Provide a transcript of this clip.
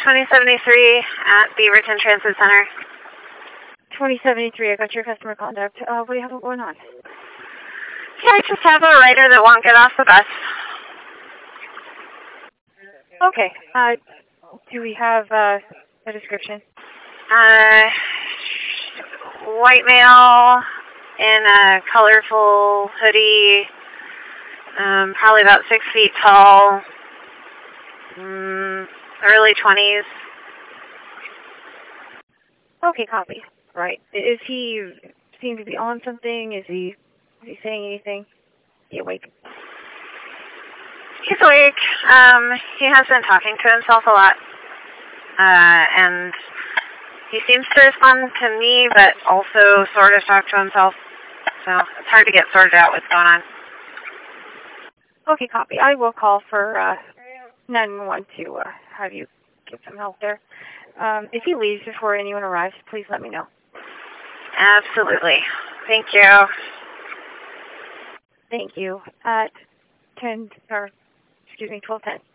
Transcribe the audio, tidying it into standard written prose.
2073 at Beaverton Transit Center. 2073, I got your customer contact. What do you have going on? Yeah, I just have a rider that won't get off the bus. Okay. Do we have a description? White male in a colorful hoodie, probably about 6 feet tall, early 20s. Okay, copy. Right. Is he seem to be on something? Is he saying anything? Is he awake? He's awake. He has been talking to himself a lot. And he seems to respond to me, but also sort of talk to himself. So it's hard to get sorted out what's going on. Okay, copy. I will call for 911 to have you get some help there. If he leaves before anyone arrives, please let me know. Absolutely. Thank you. Thank you. At 12:10.